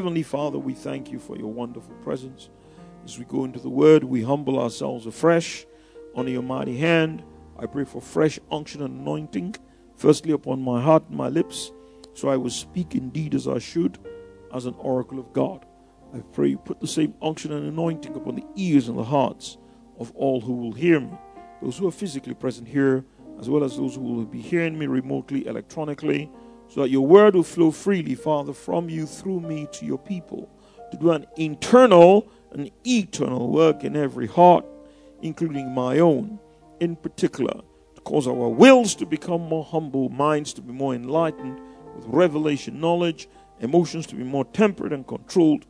Heavenly Father, we thank you for your wonderful presence. As we go into the word, we humble ourselves afresh under your mighty hand. I pray for fresh unction and anointing, firstly upon my heart and my lips, so I will speak indeed as I should, as an oracle of God. I pray you put the same unction and anointing upon the ears and the hearts of all who will hear me, those who are physically present here, as well as those who will be hearing me remotely, electronically, so that your word will flow freely, Father, from you through me to your people, to do an internal and eternal work in every heart, including my own, in particular, to cause our wills to become more humble, minds to be more enlightened with revelation knowledge, emotions to be more tempered and controlled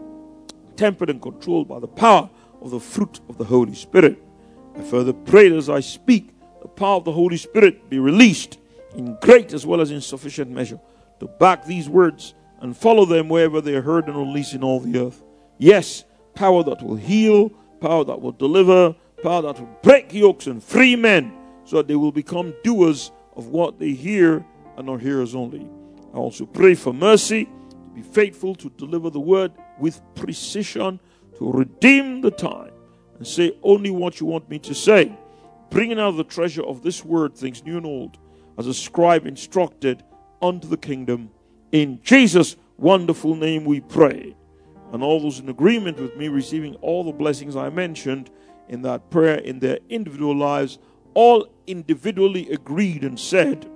by the power of the fruit of the Holy Spirit. I further pray that as I speak, the power of the Holy Spirit be released in great as well as in sufficient measure to back these words and follow them wherever they are heard and released in all the earth. Yes, power that will heal, power that will deliver, power that will break yokes and free men so that they will become doers of what they hear and not hearers only. I also pray for mercy to be faithful to deliver the word with precision, to redeem the time and say only what you want me to say, bringing out the treasure of this word, things new and old, as a scribe instructed unto the kingdom. In Jesus' wonderful name we pray. And all those in agreement with me receiving all the blessings I mentioned in that prayer in their individual lives, all individually agreed and said,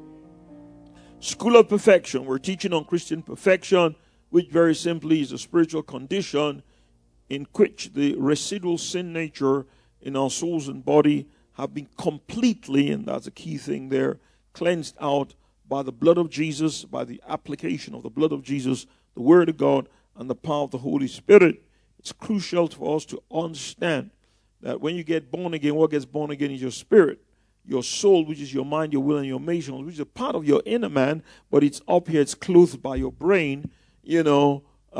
School of Perfection. We're teaching on Christian perfection, which very simply is a spiritual condition in which the residual sin nature in our souls and body have been completely, and that's a key thing there, cleansed out by the blood of Jesus, by the application of the blood of Jesus, the Word of God, and the power of the Holy Spirit. It's crucial for us to understand that when you get born again, what gets born again is your spirit, your soul, which is your mind, your will, and your emotions, which is a part of your inner man, but it's up here, it's clothed by your brain. There's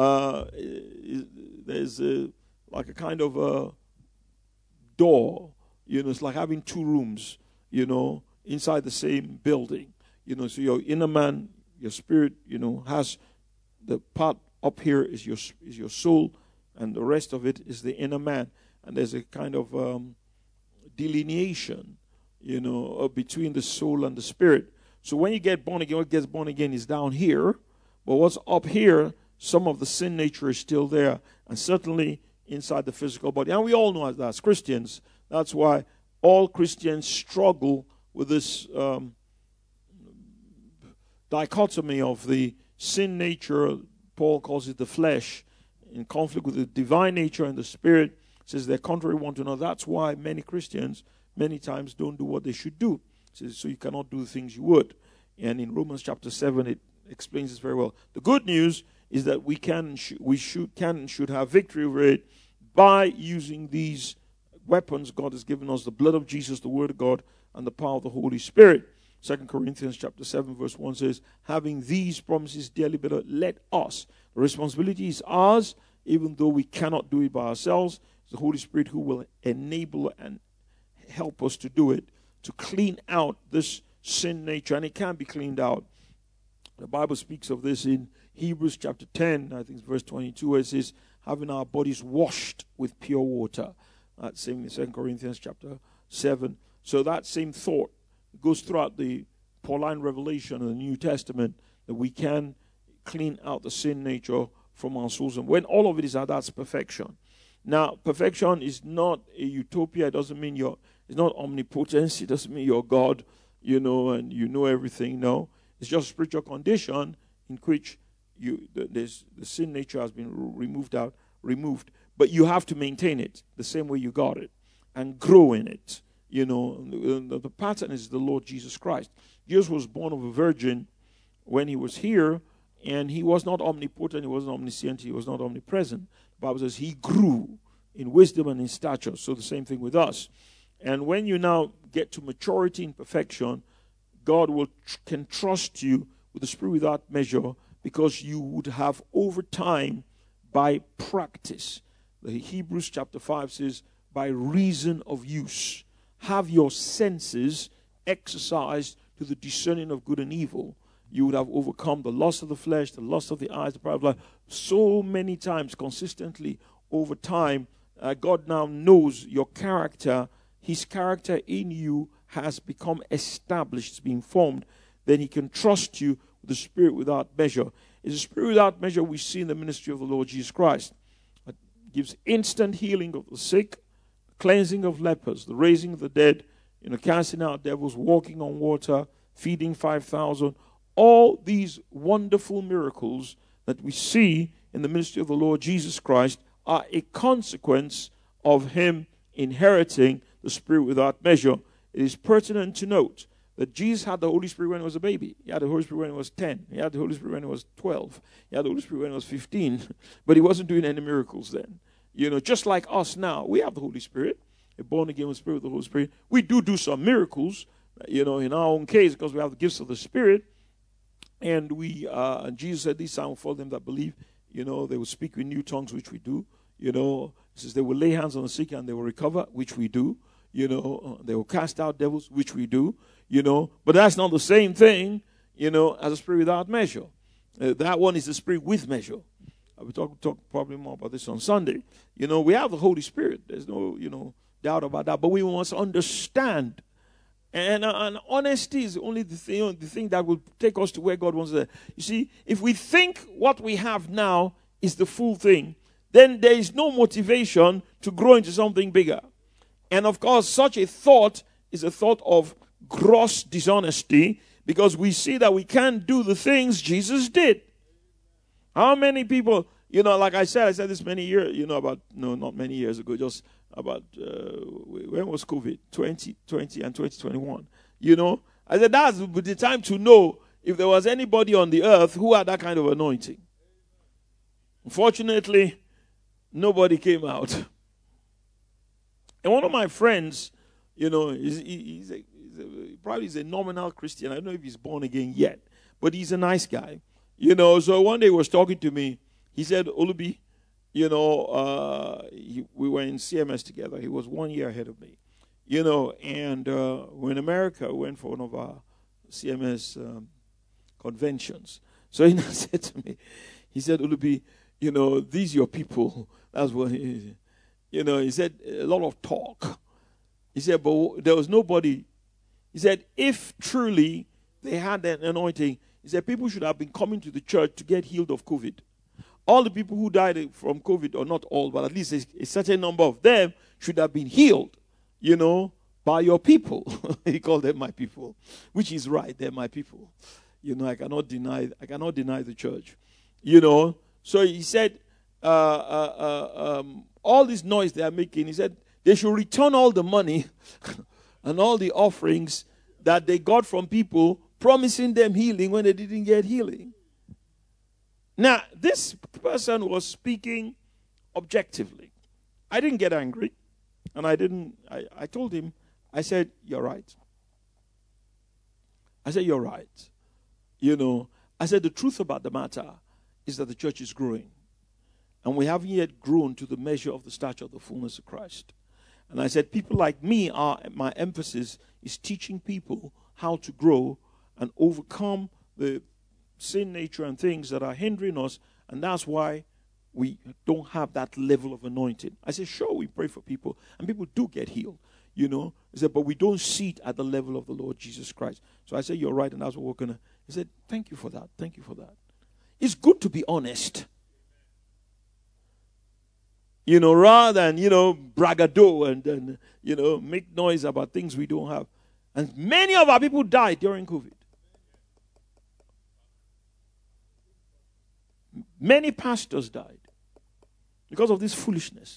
like a kind of a door. It's like having two rooms, inside the same building. So your inner man, your spirit, has the part up here is your soul, and the rest of it is the inner man. And there's a kind of delineation, between the soul and the spirit. So when you get born again, what gets born again is down here, but what's up here, some of the sin nature is still there, and certainly inside the physical body. And we all know that as Christians. That's why all Christians struggle with this dichotomy of the sin nature. Paul calls it the flesh, in conflict with the divine nature and the spirit. Says they're contrary one to another. That's why many Christians many times don't do what they should do. Says so you cannot do the things you would. And in Romans chapter 7 it explains this very well. The good news is that we can and should have victory over it by using these weapons God has given us, the blood of Jesus, the Word of God, and the power of the Holy Spirit. 2 Corinthians chapter 7 verse 1 says, having these promises, dearly beloved, let us. The responsibility is ours, even though we cannot do it by ourselves. It's the Holy Spirit who will enable and help us to do it, to clean out this sin nature, and it can be cleaned out. The Bible speaks of this in Hebrews chapter 10, I think it's verse 22, where it says, having our bodies washed with pure water. That's same in 2 Corinthians chapter 7. So that same thought goes throughout the Pauline revelation of the New Testament, that we can clean out the sin nature from our souls. And when all of it is out, that's perfection. Now, perfection is not a utopia. It doesn't mean it's not omnipotence. It doesn't mean you're God, and you know everything. No. It's just a spiritual condition in which the sin nature has been removed. But you have to maintain it the same way you got it and grow in it. The pattern is the Lord Jesus Christ. Jesus was born of a virgin when he was here, and he was not omnipotent, he wasn't omniscient, he was not omnipresent. The Bible says he grew in wisdom and in stature. So the same thing with us. And when you now get to maturity and perfection, God can trust you with the Spirit without measure, because you would have over time, by practice. The Hebrews chapter 5 says, by reason of use, have your senses exercised to the discerning of good and evil. you would have overcome the lust of the flesh, the lust of the eyes, the pride of life. So many times, consistently, over time, God now knows your character. His character in you has become established, it's been formed. Then he can trust you with the Spirit without measure. It's the Spirit without measure we see in the ministry of the Lord Jesus Christ. It gives instant healing of the sick, cleansing of lepers, the raising of the dead, casting out devils, walking on water, feeding 5,000. All these wonderful miracles that we see in the ministry of the Lord Jesus Christ are a consequence of him inheriting the Spirit without measure. It is pertinent to note that Jesus had the Holy Spirit when he was a baby. He had the Holy Spirit when he was 10. He had the Holy Spirit when he was 12. He had the Holy Spirit when he was 15. But he wasn't doing any miracles then. Just like us now, we have the Holy Spirit. We're born again with the Spirit of the Holy Spirit. We do some miracles, in our own case, because we have the gifts of the Spirit. And and Jesus said, "These signs will follow them that believe." They will speak with new tongues, which we do. He says they will lay hands on the sick and they will recover, which we do. They will cast out devils, which we do. But that's not the same thing, as a Spirit without measure. That one is the Spirit with measure. I will talk probably more about this on Sunday. We have the Holy Spirit. There's no, doubt about that. But we must understand. And honesty is only the thing that will take us to where God wants us. You see, if we think what we have now is the full thing, then there is no motivation to grow into something bigger. And of course, such a thought is a thought of gross dishonesty, because we see that we can't do the things Jesus did. How many people, like I said this many years, not many years ago, just about, when was COVID? 2020 and 2021. I said that's the time to know if there was anybody on the earth who had that kind of anointing. Unfortunately, nobody came out. And one of my friends, he's probably a nominal Christian. I don't know if he's born again yet, but he's a nice guy. So one day he was talking to me. He said, "Olubi, we were in CMS together. He was 1 year ahead of me. And we're in America. We went for one of our CMS conventions. So he said to me, he said, "Olubi, these your people." That's what he said, a lot of talk. He said, but there was nobody. He said, if truly they had an anointing, he said, people should have been coming to the church to get healed of COVID. All the people who died from COVID, or not all, but at least a certain number of them should have been healed, by your people. He called them my people, which is right. They're my people. I cannot deny the church. So he said, all this noise they are making, he said, they should return all the money and all the offerings that they got from people promising them healing when they didn't get healing. Now, this person was speaking objectively. I didn't get angry. And I told him, I said, "You're right." I said, "You're right." I said, the truth about the matter is that the church is growing. And we haven't yet grown to the measure of the stature of the fullness of Christ. And I said, people like me, my emphasis is teaching people how to grow and overcome the sin nature and things that are hindering us. And that's why we don't have that level of anointing. I said, sure, we pray for people, and people do get healed. I said, but we don't see it at the level of the Lord Jesus Christ. So I said, you're right, and that's what we're going to. He said, thank you for that. Thank you for that. It's good to be honest. Rather than, bragado and make noise about things we don't have. And many of our people died during COVID. Many pastors died because of this foolishness.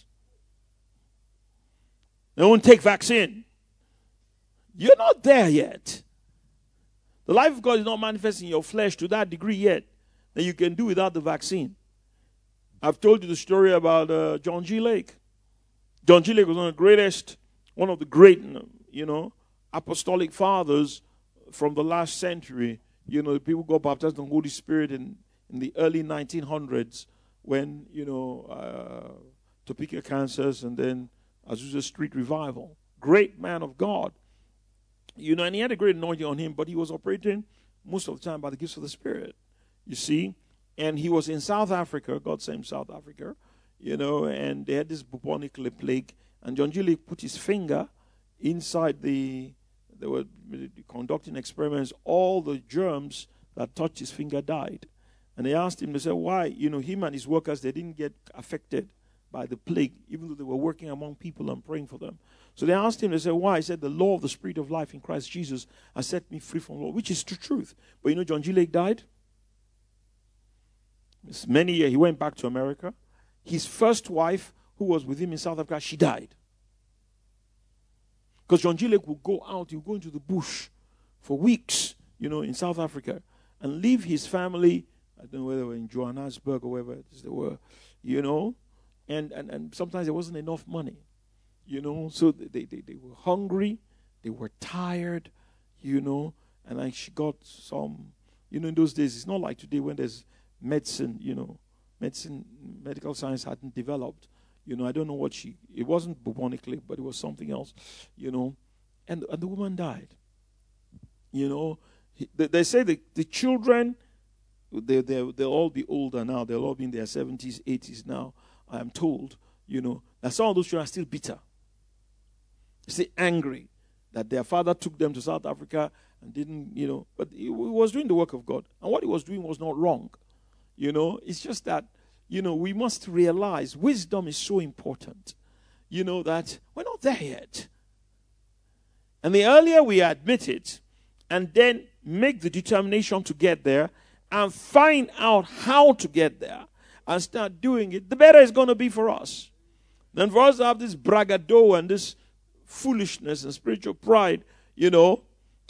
They won't take vaccine. You're not there yet. The life of God is not manifesting in your flesh to that degree yet that you can do without the vaccine. I've told you the story about John G. Lake. John G. Lake was one of the great, apostolic fathers from the last century. People got baptized in the Holy Spirit in the early 1900s when, Topeka, Kansas, and then Azusa Street Revival. Great man of God. And he had a great anointing on him, but he was operating most of the time by the gifts of the Spirit. You see? And he was in South Africa, God sent him South Africa, and they had this bubonic plague. And John G. Lake put his finger inside they were conducting experiments. All the germs that touched his finger died. And they asked him, they said, why? Him and his workers, they didn't get affected by the plague, even though they were working among people and praying for them. So they asked him, they said, why? He said, the law of the Spirit of life in Christ Jesus has set me free from law, which is the truth. But John G. Lake died. Many years, he went back to America. His first wife, who was with him in South Africa, she died. Because John G. Lake would go out, he would go into the bush for weeks, in South Africa, and leave his family. I don't know whether they were in Johannesburg or wherever they were, and sometimes there wasn't enough money, so they were hungry, they were tired, and like she got some, in those days, it's not like today when there's medicine, medical science hadn't developed. I don't know what it wasn't bubonic plague, but it was something else, and the woman died. They say the children, they'll all be older now. They'll all be in their 70s, 80s now, I am told, that some of those children are still bitter. Still angry that their father took them to South Africa and didn't, but he was doing the work of God. And what he was doing was not wrong. It's just that, we must realize wisdom is so important, that we're not there yet. And the earlier we admit it and then make the determination to get there and find out how to get there and start doing it, the better it's going to be for us. Then for us to have this braggadocio and this foolishness and spiritual pride, and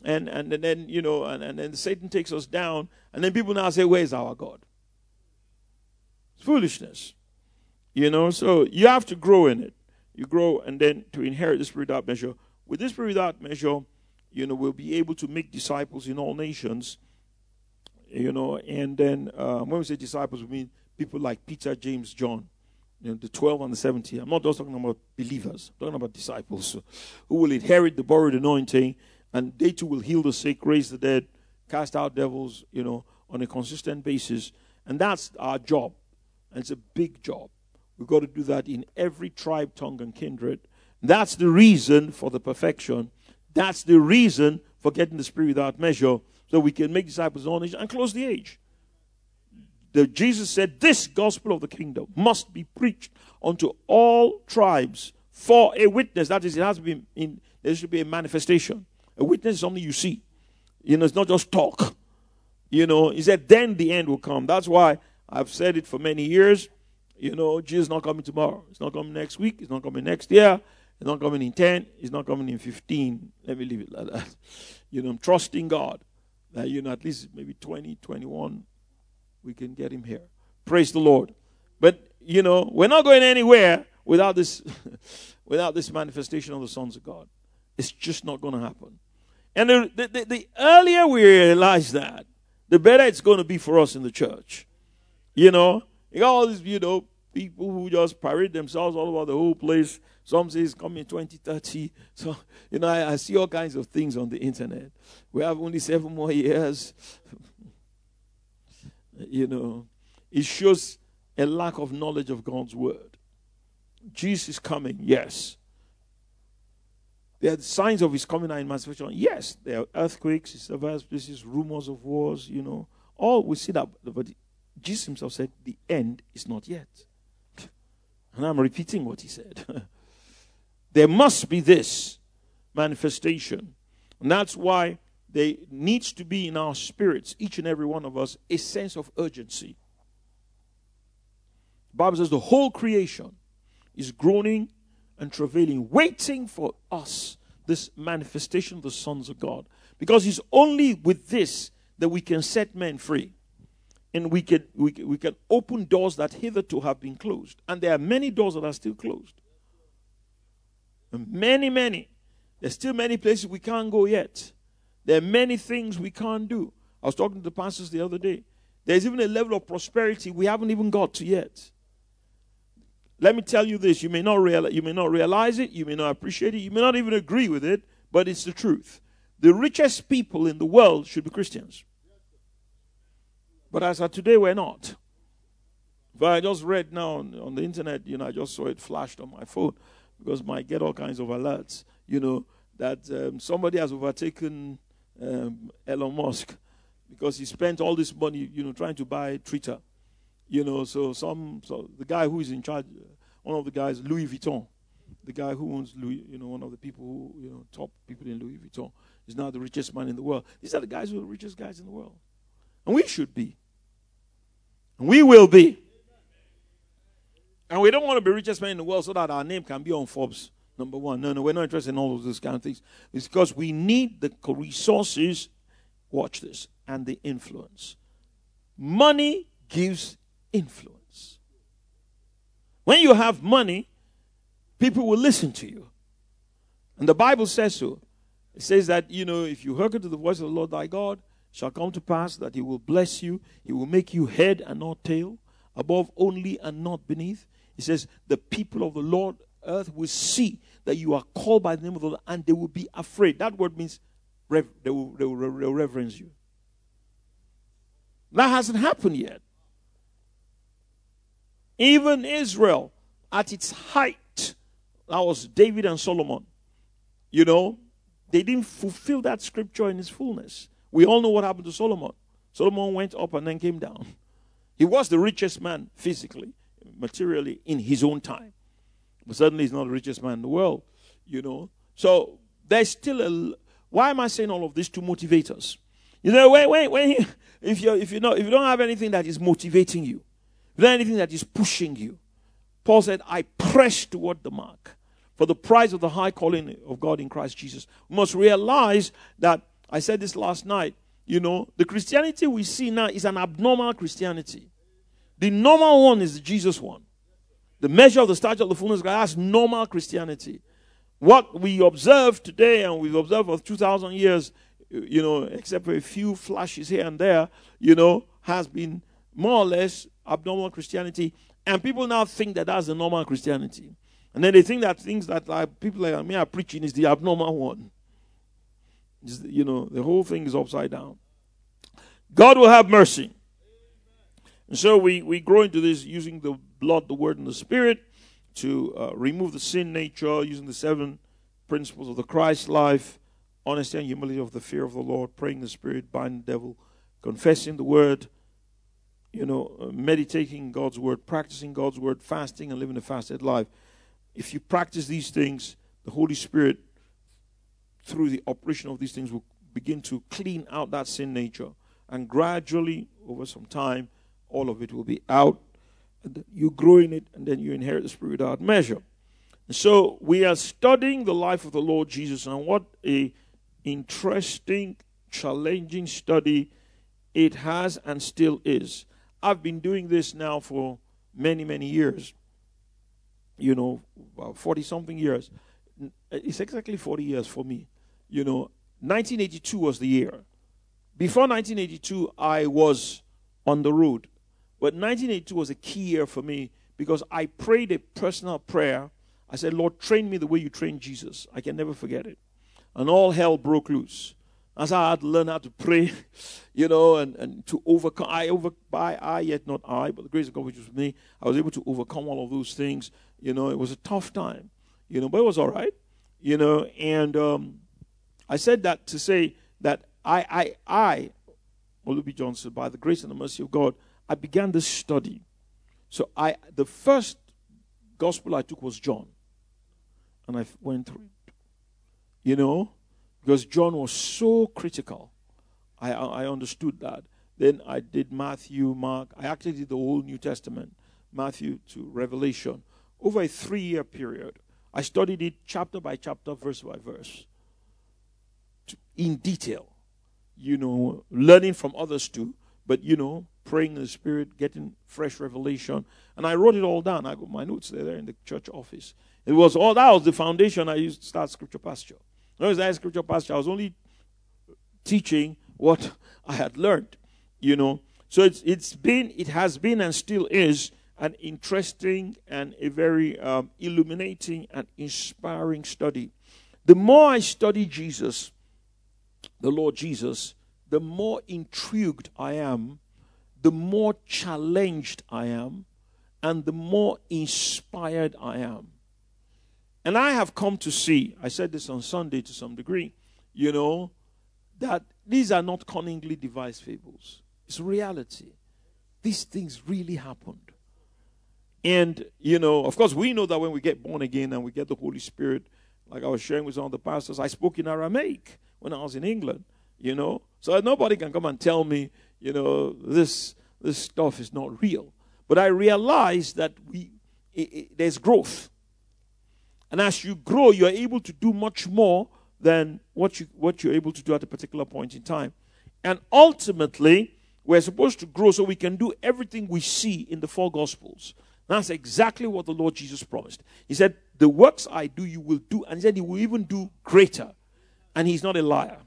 then Satan takes us down, and then people now say, where's our God? It's foolishness. So you have to grow in it. You grow, and then to inherit the Spirit without measure. With this Spirit without measure, we'll be able to make disciples in all nations. And then when we say disciples, we mean people like Peter, James, John, the 12 and the 70. I'm not just talking about believers. I'm talking about disciples who will inherit the borrowed anointing, and they too will heal the sick, raise the dead, cast out devils, on a consistent basis. And that's our job. And it's a big job. We've got to do that in every tribe, tongue, and kindred. That's the reason for the perfection. That's the reason for getting the Spirit without measure, so we can make disciples of all nations and close the age. Jesus said, this gospel of the kingdom must be preached unto all tribes for a witness. That is, it has to be there should be a manifestation. A witness is something you see. It's not just talk. He said, then the end will come. That's why I've said it for many years. Jesus is not coming tomorrow. It's not coming next week. It's not coming next year. It's not coming in 10. It's not coming in 15. Let me leave it like that. I'm trusting God that, at least maybe 2021, we can get him here. Praise the Lord. But, we're not going anywhere without this without this manifestation of the sons of God. It's just not going to happen. And the earlier we realize that, the better it's going to be for us in the church. You got all these, people who just parade themselves all over the whole place. Some say it's coming in 2030. So, I see all kinds of things on the internet. We have only 7 more years. It shows a lack of knowledge of God's word. Jesus is coming, yes. There are signs of his coming in manifestation. Yes, there are earthquakes, severe places, rumors of wars, All we see that, but Jesus himself said, the end is not yet. And I'm repeating what he said. There must be this manifestation. And that's why there needs to be in our spirits, each and every one of us, a sense of urgency. The Bible says the whole creation is groaning and travailing, waiting for us, this manifestation of the sons of God. Because it's only with this that we can set men free. And we can open doors that hitherto have been closed. And there are many doors that are still closed. And many. There's still many places we can't go yet. There are many things we can't do. I was talking to the pastors the other day. There's even a level of prosperity we haven't even got to yet. Let me tell you this. You may not realize it. You may not appreciate it. You may not even agree with it. But it's the truth. The richest people in the world should be Christians. But as of today, we're not. But I just read now on the internet, I just saw it flashed on my phone because I get all kinds of alerts, that somebody has overtaken Elon Musk because he spent all this money, trying to buy Twitter. So the guy who is in charge, one of the guys, Louis Vuitton, the guy who owns Louis, one of the people who, top people in Louis Vuitton, is now the richest man in the world. These are the guys who are the richest guys in the world. And we should be. And we will be. And we don't want to be richest man in the world so that our name can be on Forbes, number one. No, we're not interested in all of those kind of things. It's because we need the resources, watch this, and the influence. Money gives influence. When you have money, people will listen to you. And the Bible says so. It says that, if you hearken to the voice of the Lord thy God, it shall come to pass that he will bless you. He will make you head and not tail, above only and not beneath. He says, the people of the Lord earth will see that you are called by the name of the Lord, and they will be afraid. That word means they will reverence you. That hasn't happened yet. Even Israel, at its height, that was David and Solomon. They didn't fulfill that scripture in its fullness. We all know what happened to Solomon. Solomon went up and then came down. He was the richest man physically, materially, in his own time. But certainly he's not the richest man in the world, So there's still why am I saying all of this to motivate us? If you don't have anything that is motivating you, if you don't have anything that is pushing you, Paul said, I press toward the mark for the prize of the high calling of God in Christ Jesus. We must realize that, I said this last night, the Christianity we see now is an abnormal Christianity. The normal one is the Jesus one. The measure of the stature of the fullness of God, that's normal Christianity. What we observe today, and we've observed for 2,000 years, except for a few flashes here and there, has been more or less abnormal Christianity. And people now think that that's the normal Christianity. And then they think that things that people like me are preaching is the abnormal one. The whole thing is upside down. God will have mercy. And so we grow into this using the blood, the word, and the spirit to remove the sin nature, using the 7 principles of the Christ life, honesty and humility of the fear of the Lord, praying the spirit, binding the devil, confessing the word, meditating God's word, practicing God's word, fasting and living a fasted life. If you practice these things, the Holy Spirit, through the operation of these things, will begin to clean out that sin nature. And gradually, over some time, all of it will be out. And you grow in it, and then you inherit the Spirit without measure. And so we are studying the life of the Lord Jesus, and what a interesting, challenging study it has and still is. I've been doing this now for many, many years. About 40-something years. It's exactly 40 years for me. 1982 was the year. Before 1982, I was on the road. But 1982 was a key year for me because I prayed a personal prayer. I said, Lord, train me the way you trained Jesus. I can never forget it. And all hell broke loose. As I had to learn how to pray, and to overcome. I yet not I, but the grace of God which was with me, I was able to overcome all of those things. It was a tough time, but it was all right, and I said that to say that I, Olubi Johnson, by the grace and the mercy of God, I began this study. So the first gospel I took was John, and I went through it, because John was so critical. I understood that. Then I did Matthew, Mark. I actually did the whole New Testament, Matthew to Revelation, over a 3-year period. I studied it chapter by chapter, verse by verse, in detail, learning from others too, but, praying in the Spirit, getting fresh revelation. And I wrote it all down. I got my notes there in the church office. That was the foundation I used to start Scripture Pasture. When I was at Scripture Pasture, I was only teaching what I had learned, So it has been and still is an interesting and a very illuminating and inspiring study. The more I study Jesus, the Lord Jesus, the more intrigued I am the more challenged I am and the more inspired I am. And I have come to see, I said this on Sunday to some degree, that these are not cunningly devised fables. It's reality. These things really happened. And, of course, we know that when we get born again and we get the Holy Spirit, like I was sharing with some of the pastors, I spoke in Aramaic when I was in England, So nobody can come and tell me, this stuff is not real. But I realized that there's growth. And as you grow, you're able to do much more than what you're able to do at a particular point in time. And ultimately, we're supposed to grow so we can do everything we see in the four Gospels. That's exactly what the Lord Jesus promised. He said, the works I do, you will do. And he said he will even do greater. And he's not a liar.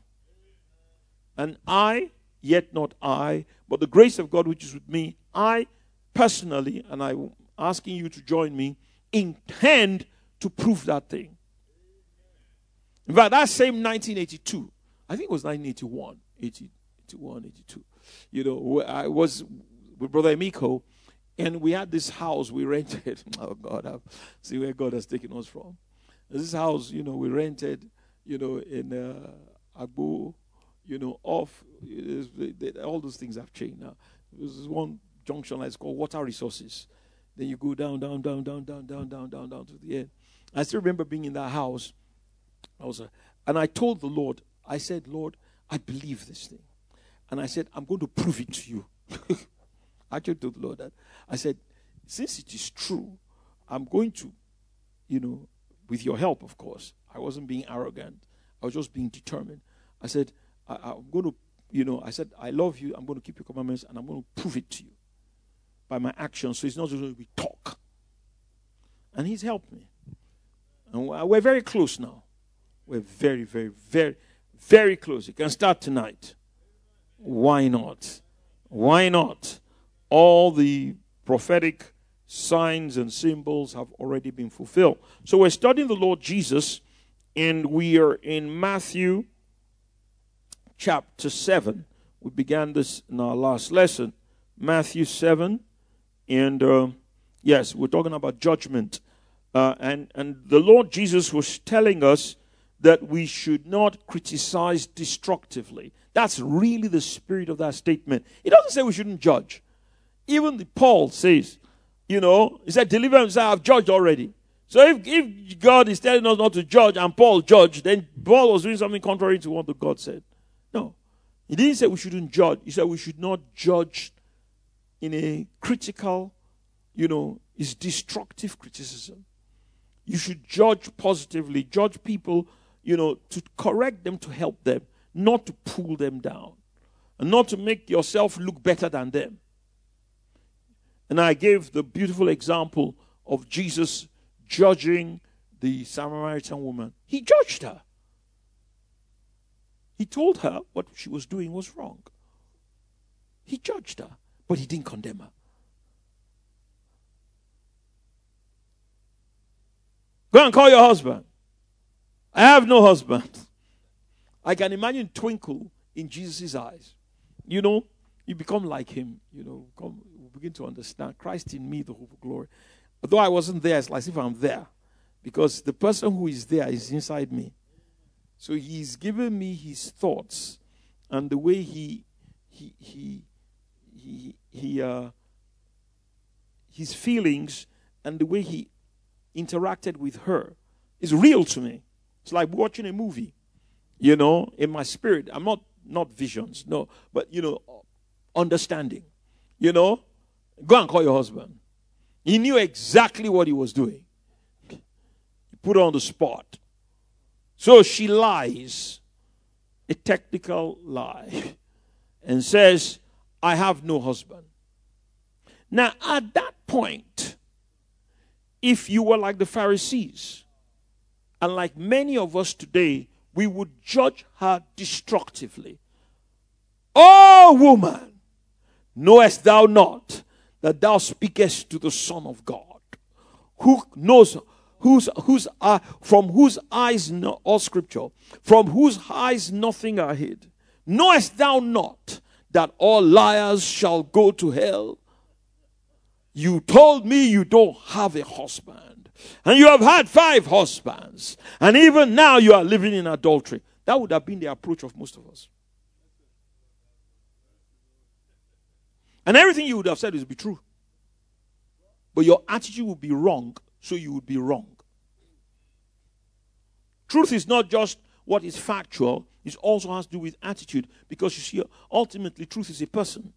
And I, yet not I, but the grace of God which is with me, I personally, and I'm asking you to join me, intend to prove that thing. In fact, that same 1982, I think it was 1981, 81, 82, I was with Brother Emiko, and we had this house we rented. Oh, God, see where God has taken us from. This house, we rented, in Agbo, off. All those things have changed now. There's one junction that's called Water Resources. Then you go down to the end. I still remember being in that house. And I told the Lord, I said, Lord, I believe this thing. And I said, I'm going to prove it to you. I actually told the Lord that. I said, since it is true, I'm going to, with your help, of course. I wasn't being arrogant. I was just being determined. I said, I'm going to, I said, I love you. I'm going to keep your commandments, and I'm going to prove it to you by my actions. So it's not just going to be talk. And he's helped me. And we're very close now. We're very, very, very, very close. You can start tonight. Why not? Why not? All the prophetic signs and symbols have already been fulfilled. So we're studying the Lord Jesus, and we are in Matthew chapter 7. We began this in our last lesson. Matthew 7. And yes, we're talking about judgment. And the Lord Jesus was telling us that we should not criticize destructively. That's really the spirit of that statement. It doesn't say we shouldn't judge. Even Paul says, he said, deliver him, say, I've judged already. So if God is telling us not to judge and Paul judged, then Paul was doing something contrary to what the God said. No. He didn't say we shouldn't judge. He said we should not judge in a critical, it's destructive criticism. You should judge positively, judge people, to correct them, to help them, not to pull them down, and not to make yourself look better than them. And I gave the beautiful example of Jesus judging the Samaritan woman. He judged her. He told her what she was doing was wrong. He judged her, but he didn't condemn her. Go and call your husband. I have no husband. I can imagine twinkle in Jesus' eyes. You become like him. You begin to understand. Christ in me, the hope of glory. Although I wasn't there, it's like if I'm there. Because the person who is there is inside me. So he's given me his thoughts and the way his feelings and the way he interacted with her is real to me. It's like watching a movie, in my spirit. I'm not visions, no, but, understanding, Go and call your husband. He knew exactly what he was doing. He put her on the spot. So she lies, a technical lie, and says, I have no husband. Now, at that point, if you were like the Pharisees, and like many of us today, we would judge her destructively. Oh, woman, knowest thou not that thou speakest to the Son of God, who knows from whose eyes all scripture, from whose eyes nothing are hid? Knowest thou not that all liars shall go to hell? You told me you don't have a husband, and you have had 5 husbands, and even now you are living in adultery. That would have been the approach of most of us. And everything you would have said would be true. But your attitude would be wrong, so you would be wrong. Truth is not just what is factual, it also has to do with attitude, because you see, ultimately, truth is a person.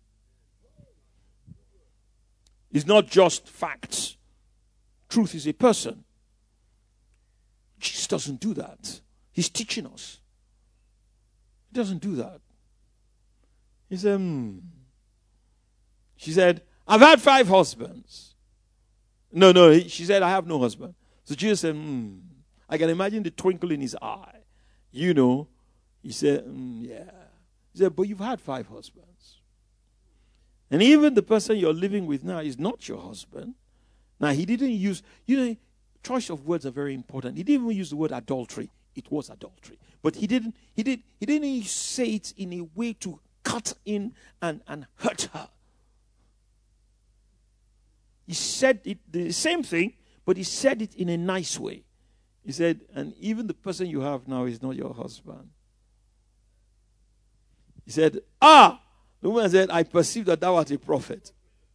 It's not just facts. Truth is a person. Jesus doesn't do that. He's teaching us. He doesn't do that. He said, She said, I've had 5 husbands. No, she said, I have no husband. So Jesus said, I can imagine the twinkle in his eye. You know, he said, yeah. He said, but you've had 5 husbands. And even the person you're living with now is not your husband. Now, he didn't use, choice of words are very important. He didn't even use the word adultery. It was adultery. But he didn't say it in a way to cut in and hurt her. He said it the same thing, but he said it in a nice way. He said, and even the person you have now is not your husband. He said, the woman said, I perceive that thou art a prophet.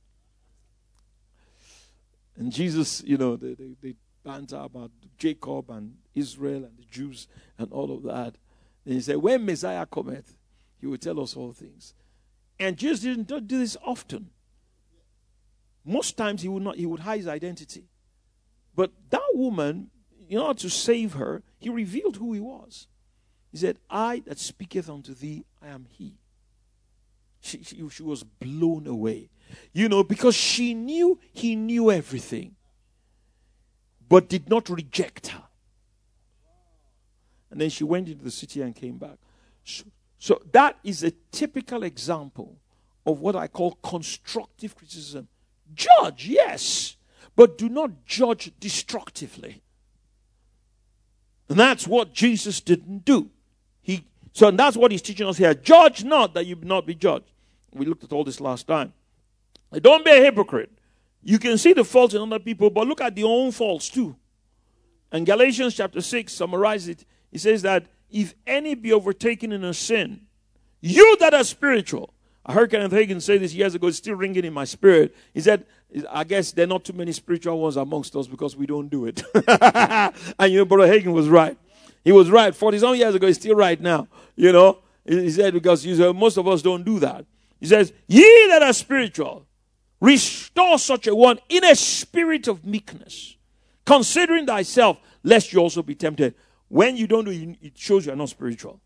And Jesus, they banter about Jacob and Israel and the Jews and all of that. And he said, when Messiah cometh, he will tell us all things. And Jesus didn't do this often. Most times he would hide his identity. But that woman, in order to save her, he revealed who he was. He said, I that speaketh unto thee, I am he. She was blown away. Because she knew he knew everything, but did not reject her. And then she went into the city and came back. So that is a typical example of what I call constructive criticism. Judge, yes, but do not judge destructively. And that's what Jesus didn't do. So that's what he's teaching us here. Judge not that you not be judged. We looked at all this last time. Don't be a hypocrite. You can see the faults in other people, but look at your own faults too. And Galatians chapter 6 summarizes it. He says that if any be overtaken in a sin, you that are spiritual. I heard Kenneth Hagin say this years ago. It's still ringing in my spirit. He said, I guess there are not too many spiritual ones amongst us because we don't do it. And Brother Hagin was right. He was right 40-some years ago. He's still right now. He said because most of us don't do that. He says, ye that are spiritual, restore such a one in a spirit of meekness, considering thyself, lest you also be tempted. When you don't do it, it shows you are not spiritual.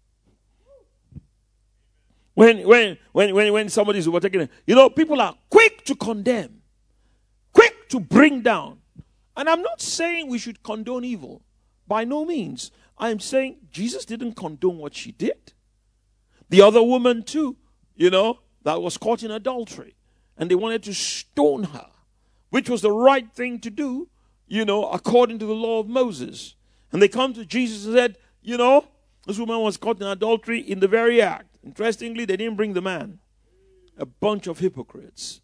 When somebody is overtaken, people are quick to condemn, quick to bring down. And I'm not saying we should condone evil. By no means. I'm saying Jesus didn't condone what she did. The other woman too, that was caught in adultery. And they wanted to stone her, which was the right thing to do, according to the law of Moses. And they come to Jesus and said, this woman was caught in adultery in the very act. Interestingly, they didn't bring the man. A bunch of hypocrites.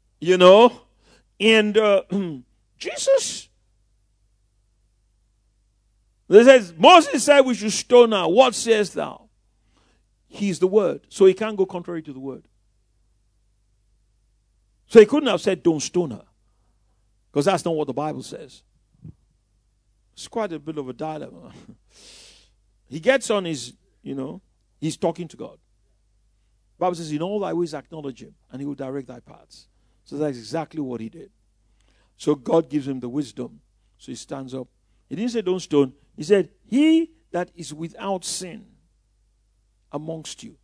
And Jesus, it says, Moses said we should stone her. What sayest thou? He's the word. So he can't go contrary to the word. So he couldn't have said don't stone her. Because that's not what the Bible says. It's quite a bit of a dilemma. He gets on his, he's talking to God. The Bible says, in all thy ways acknowledge him, and he will direct thy paths. So that's exactly what he did. So God gives him the wisdom. So he stands up. He didn't say don't stone. He said, he that is without sin amongst you.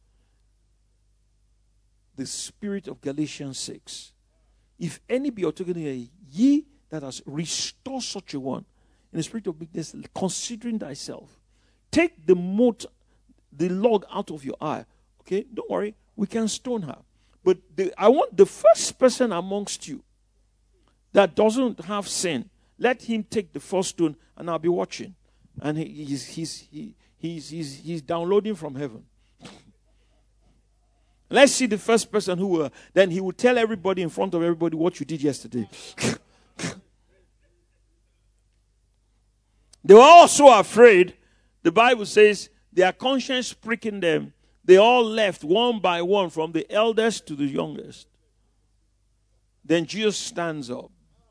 The spirit of Galatians 6. If any be altogether ye that has restored such a one in the spirit of meekness, considering thyself. Take the log out of your eye. Okay, don't worry, we can stone her. But I want the first person amongst you that doesn't have sin, let him take the first stone, and I'll be watching. And he's downloading from heaven. Let's see the first person who will. Then he will tell everybody in front of everybody what you did yesterday. They were all so afraid. The Bible says their conscience pricking them. They all left one by one, from the eldest to the youngest. Then Jesus stands up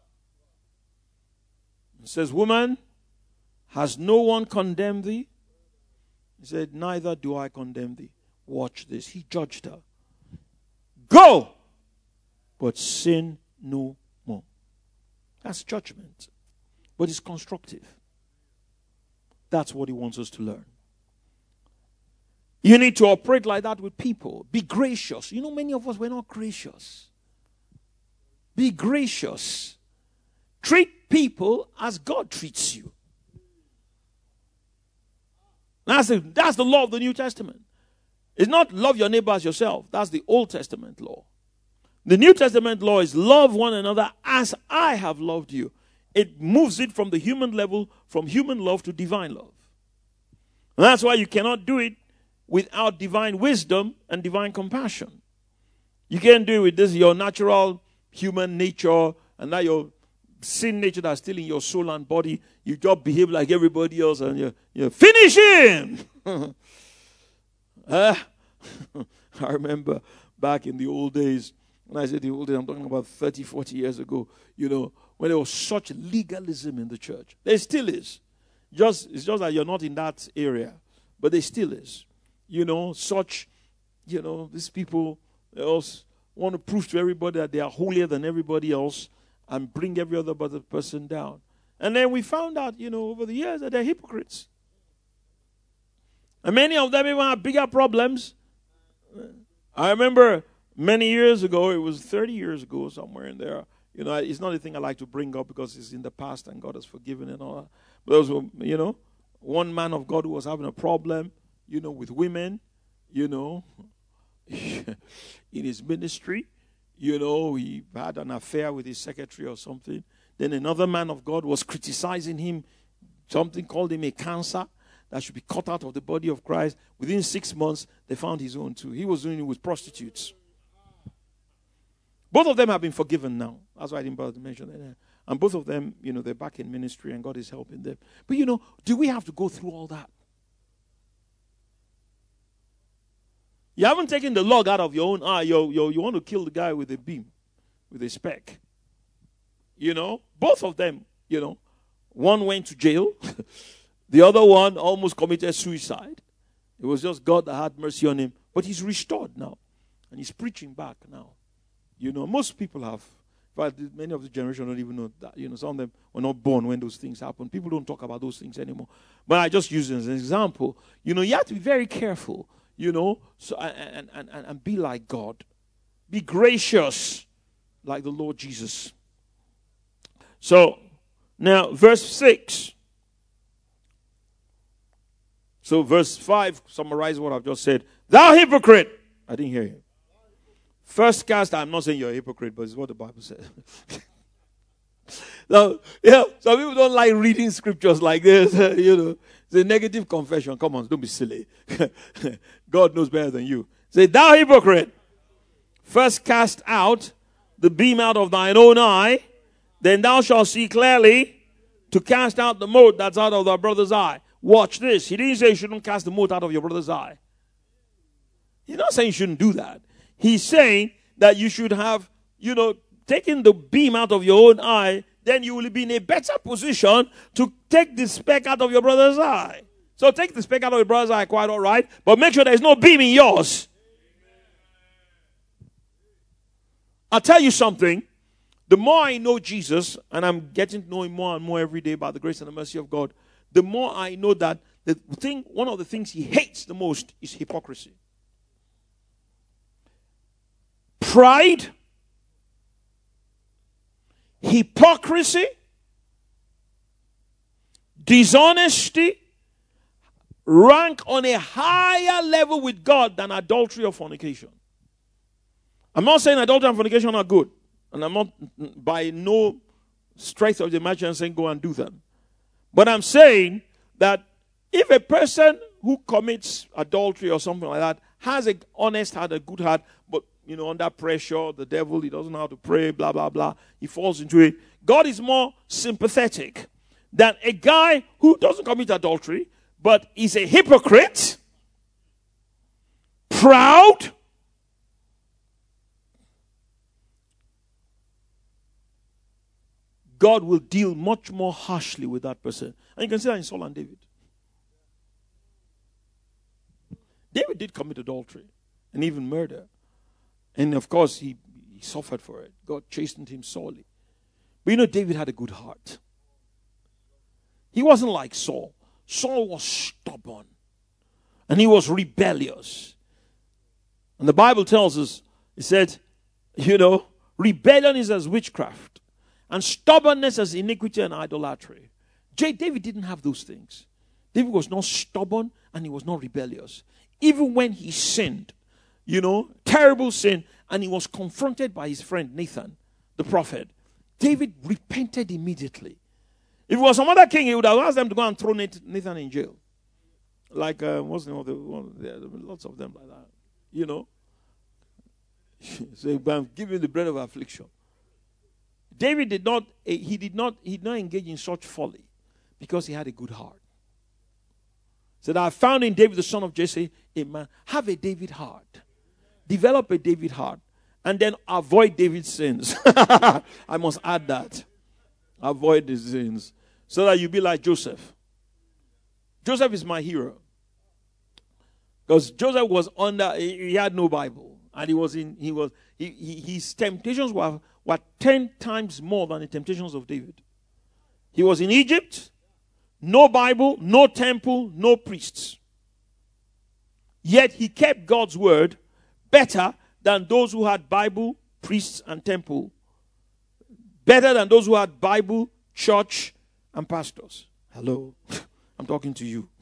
and says, "Woman, has no one condemned thee?" He said, "Neither do I condemn thee." Watch this. He judged her. "Go, but sin no more." That's judgment. But it's constructive. That's what he wants us to learn. You need to operate like that with people. Be gracious. You know, many of us, we're not gracious. Be gracious. Treat people as God treats you. That's the law of the New Testament. It's not love your neighbor as yourself. That's the Old Testament law. The New Testament law is love one another as I have loved you. It moves it from the human level, from human love to divine love. And that's why you cannot do it without divine wisdom and divine compassion. You can't do it with this, your natural human nature, and that your sin nature that's still in your soul and body. You just behave like everybody else, and you finish him. I remember back in the old days, when I say the old days, I'm talking about 30, 40 years ago, when there was such legalism in the church. There still is. It's just that you're not in that area, but there still is. These people else want to prove to everybody that they are holier than everybody else and bring every other person down. And then we found out, over the years that they're hypocrites. And many of them even have bigger problems. I remember many years ago, it was 30 years ago, somewhere in there. It's not a thing I like to bring up because it's in the past and God has forgiven and all that. But there was, one man of God who was having a problem, with women, in his ministry. He had an affair with his secretary or something. Then another man of God was criticizing him. Something called him a cancer that should be cut out of the body of Christ. Within 6 months, they found his own too. He was doing it with prostitutes. Both of them have been forgiven now. That's why I didn't bother to mention that. And both of them, they're back in ministry and God is helping them. But, do we have to go through all that? You haven't taken the log out of your own eye. You want to kill the guy with a beam, with a speck. Both of them, one went to jail. The other one almost committed suicide. It was just God that had mercy on him. But he's restored now. And he's preaching back now. Most people have. In fact, many of the generation don't even know that. Some of them were not born when those things happened. People don't talk about those things anymore. But I just use it as an example. You have to be very careful, so and be like God. Be gracious like the Lord Jesus. So, now, verse 6. So, verse 5 summarizes what I've just said. Thou hypocrite! I didn't hear you. First cast, I'm not saying you're a hypocrite, but it's what the Bible says. Now, some people don't like reading scriptures like this. It's a negative confession. Come on, don't be silly. God knows better than you. Say, thou hypocrite, first cast out the beam out of thine own eye, then thou shalt see clearly to cast out the mote that's out of thy brother's eye. Watch this. He didn't say you shouldn't cast the mote out of your brother's eye. He's not saying you shouldn't do that. He's saying that you should have, taken the beam out of your own eye, then you will be in a better position to take the speck out of your brother's eye. So take the speck out of your brother's eye, quite all right, but make sure there's no beam in yours. I'll tell you something. The more I know Jesus, and I'm getting to know him more and more every day by the grace and the mercy of God, the more I know that one of the things he hates the most is hypocrisy. Pride, hypocrisy, dishonesty rank on a higher level with God than adultery or fornication. I'm not saying adultery and fornication are good. And I'm not by no stretch of the imagination saying go and do them. But I'm saying that if a person who commits adultery or something like that has an honest heart, a good heart, but, under pressure, the devil, he doesn't know how to pray, blah, blah, blah. He falls into it. God is more sympathetic than a guy who doesn't commit adultery, but is a hypocrite, proud, God will deal much more harshly with that person. And you can see that in Saul and David. David did commit adultery and even murder. And of course, he suffered for it. God chastened him sorely. But David had a good heart. He wasn't like Saul. Saul was stubborn. And he was rebellious. And the Bible tells us, it said, rebellion is as witchcraft. And stubbornness as iniquity and idolatry. David didn't have those things. David was not stubborn and he was not rebellious. Even when he sinned, terrible sin, and he was confronted by his friend Nathan, the prophet, David repented immediately. If it was some other king, he would have asked them to go and throw Nathan in jail. Like, what's the name of the one? There are lots of them like that. So I'm giving the bread of affliction. David did not engage in such folly because he had a good heart. Said, I found in David the son of Jesse a man. Have a David heart. Develop a David heart. And then avoid David's sins. I must add that. Avoid the sins. So that you be like Joseph. Joseph is my hero. Because Joseph was he had no Bible. And his temptations were 10 times more than the temptations of David. He was in Egypt. No Bible, no temple, no priests. Yet he kept God's word better than those who had Bible, priests, and temple. Better than those who had Bible, church, and pastors. Hello. I'm talking to you.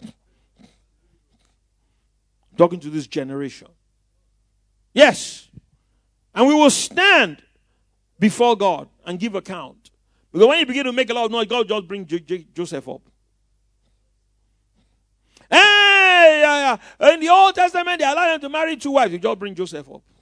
I'm talking to this generation. Yes. And we will stand before God and give account. Because when you begin to make a lot of noise, God just bring Joseph up. Hey, yeah. In the Old Testament, they allowed him to marry 2 wives. You just bring Joseph up.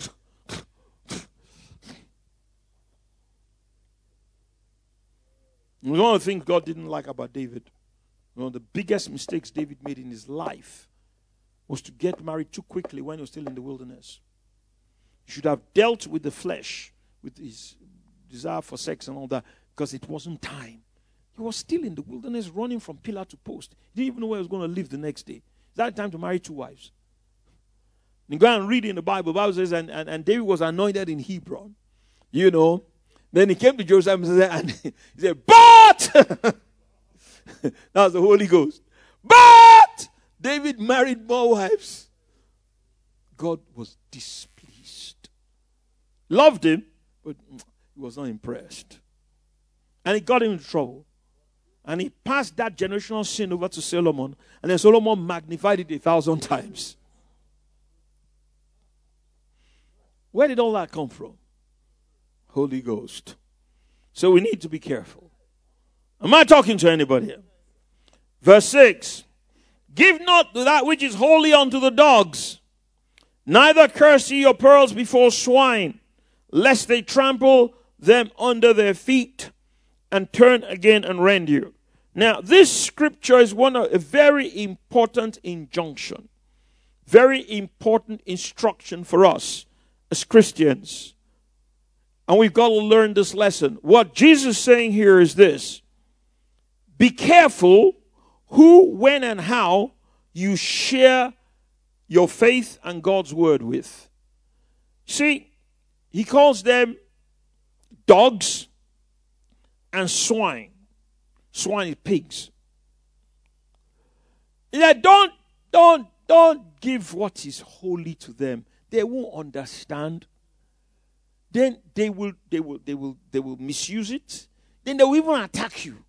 One of the things God didn't like about David, one of the biggest mistakes David made in his life was to get married too quickly when he was still in the wilderness. He should have dealt with the flesh, with his desire for sex and all that, because it wasn't time. He was still in the wilderness running from pillar to post. He didn't even know where he was going to live the next day. Is that time to marry 2 wives? You go and read in the Bible. The Bible says, and David was anointed in Hebron. Then he came to Joseph and he said, but! That was the Holy Ghost. But! David married more wives. God was displeased. Loved him, but he was not impressed. And it got him into trouble. And he passed that generational sin over to Solomon. And then Solomon magnified it 1,000 times. Where did all that come from? Holy Ghost. So we need to be careful. Am I talking to anybody here? Verse 6. Give not that which is holy unto the dogs. Neither curse ye your pearls before swine, lest they trample them under their feet and turn again and rend you. Now, this scripture is a very important injunction. Very important instruction for us as Christians. And we've got to learn this lesson. What Jesus is saying here is this. Be careful who, when, and how you share your faith and God's word with. See, he calls them dogs and swine. Swine is pigs. Don't give what is holy to them. They won't understand. Then they will misuse it. Then they will even attack you.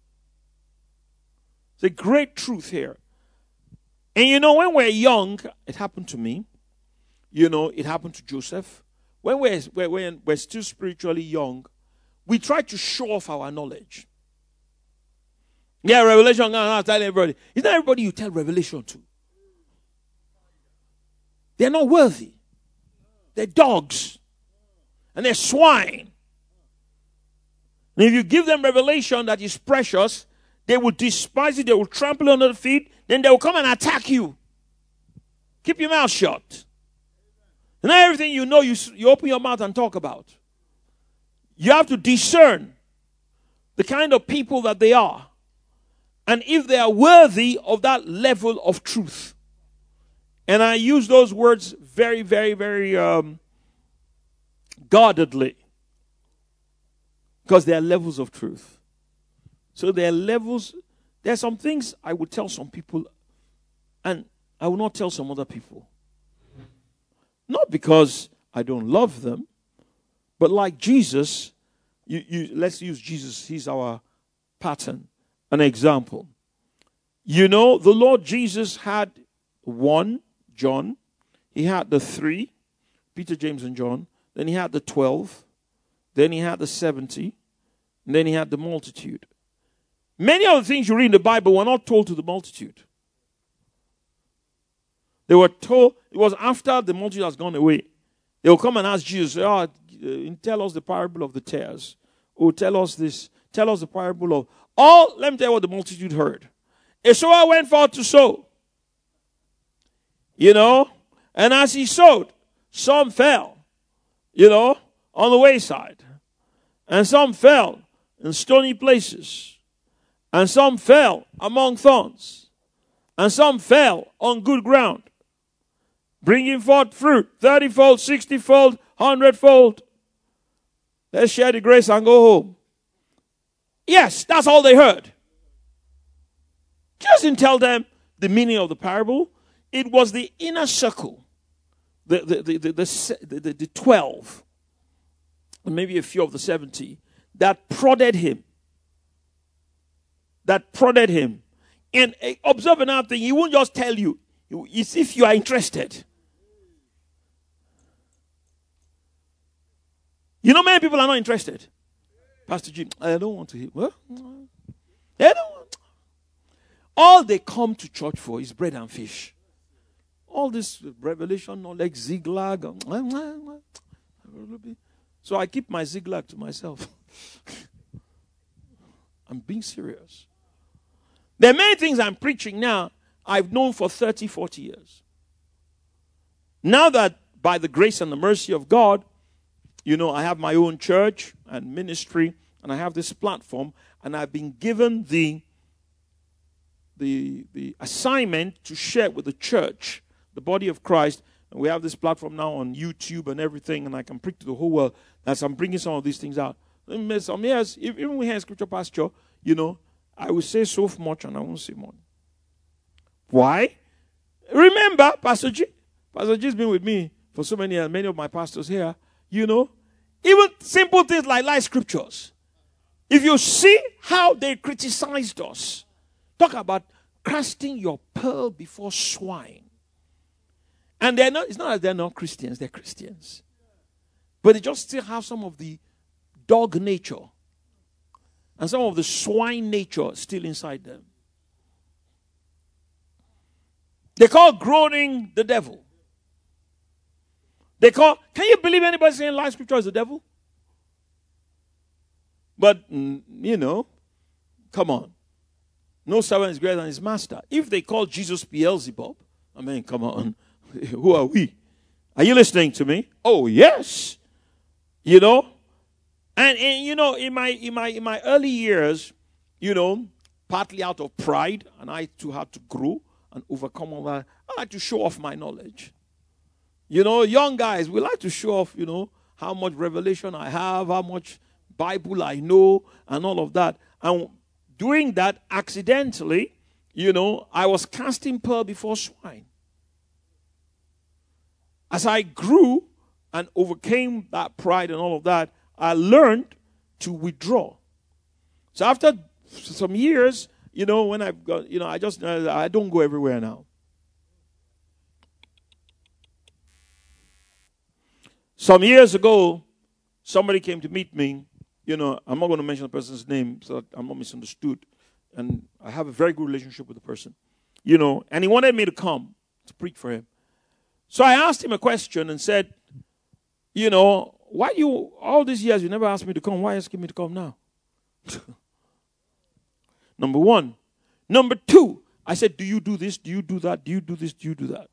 It's a great truth here. And when we're young, it happened to me. It happened to Joseph. When we're still spiritually young, we try to show off our knowledge. Yeah, revelation, I'm telling everybody. It's not everybody you tell revelation to. They're not worthy. They're dogs. And they're swine. And if you give them revelation that is precious, they will despise it. They will trample under the feet. Then they will come and attack you. Keep your mouth shut. And not everything you know, you open your mouth and talk about. You have to discern the kind of people that they are. And if they are worthy of that level of truth. And I use those words very, very, very guardedly. Because there are levels of truth. So there are levels. There are some things I would tell some people. And I will not tell some other people. Not because I don't love them. But like Jesus, let's use Jesus. He's our pattern, an example. You know, the Lord Jesus had 1, John. He had the 3, Peter, James, and John. Then he had the 12. Then he had the 70. And then he had the multitude. Many of the things you read in the Bible were not told to the multitude. They were told, it was after the multitude has gone away. They will come and ask Jesus, tell us the parable of the tares. Oh, tell us this. Tell us the parable of... let me tell you what the multitude heard. A sower went forth to sow. You know, and as he sowed, some fell, on the wayside. And some fell in stony places. And some fell among thorns. And some fell on good ground, bringing forth fruit, 30-fold, 60-fold, 100-fold. Let's share the grace and go home. Yes, that's all they heard. Jesus didn't tell them the meaning of the parable. It was the inner circle, the 12, and maybe a few of the 70, that prodded him. And observe another thing, he won't just tell you. It's if you are interested. You know, many people are not interested. Pastor Jim, I don't want to hear. What? They don't want. All they come to church for is bread and fish. All this revelation knowledge, zigzag. So I keep my zigzag to myself. I'm being serious. There are many things I'm preaching now I've known for 30, 40 years. Now that by the grace and the mercy of God, I have my own church and ministry, and I have this platform, and I've been given the assignment to share with the church, the body of Christ, and we have this platform now on YouTube and everything, and I can preach to the whole world as I'm bringing some of these things out. Some years, even we have scripture pasture, I will say so much and I won't say more. Why? Remember, Pastor G has been with me for so many years, many of my pastors here, even simple things like scriptures. If you see how they criticized us, talk about casting your pearl before swine. And it's not that they're not Christians, they're Christians. But they just still have some of the dog nature and some of the swine nature still inside them. They call groaning the devil. Can you believe anybody saying life scripture is the devil? But, come on. No servant is greater than his master. If they call Jesus Beelzebub, come on. Who are we? Are you listening to me? Oh, yes. And in my early years, partly out of pride, and I too had to grow and overcome all that, I like to show off my knowledge. Young guys, we like to show off, how much revelation I have, how much Bible I know, and all of that. And doing that accidentally, I was casting pearl before swine. As I grew and overcame that pride and all of that, I learned to withdraw. So after some years, when I've got, I don't go everywhere now. Some years ago, somebody came to meet me. I'm not going to mention the person's name so that I'm not misunderstood. And I have a very good relationship with the person. And he wanted me to come to preach for him. So I asked him a question and said, why all these years you never asked me to come? Why are you asking me to come now? Number one. Number two, I said, do you do this? Do you do that? Do you do this? Do you do that?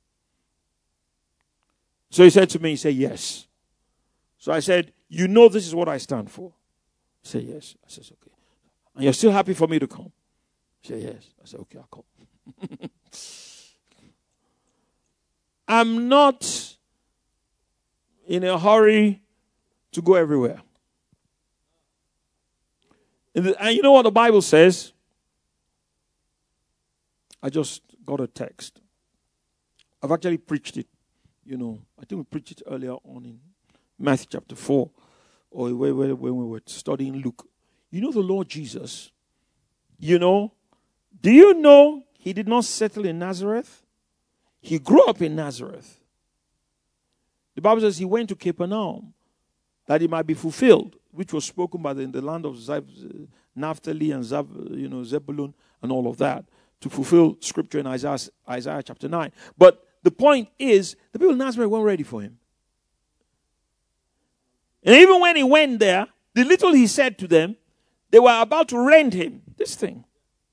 So he said to me, yes. So I said, this is what I stand for. He said, yes. I said, okay. And you're still happy for me to come? He said, yes. I said, okay, I'll come. I'm not in a hurry to go everywhere. And you know what the Bible says? I just got a text. I've actually preached it. I think we preached it earlier on in Matthew chapter 4, or when we were studying Luke. The Lord Jesus, do you know he did not settle in Nazareth? He grew up in Nazareth. The Bible says he went to Capernaum that it might be fulfilled, which was spoken by in the land of Naphtali and Zebulun and all of that, to fulfill scripture in Isaiah chapter 9. But the point is, the people in Nazareth weren't ready for him. And even when he went there, the little he said to them, they were about to rend him. This thing.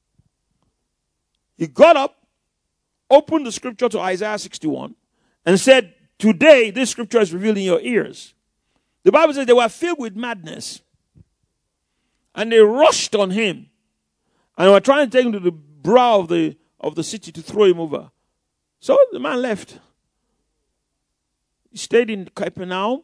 He got up, opened the scripture to Isaiah 61, and said, today this scripture is revealed in your ears. The Bible says they were filled with madness. And they rushed on him. And were trying to take him to the brow of the city to throw him over. So the man left. He stayed in Capernaum,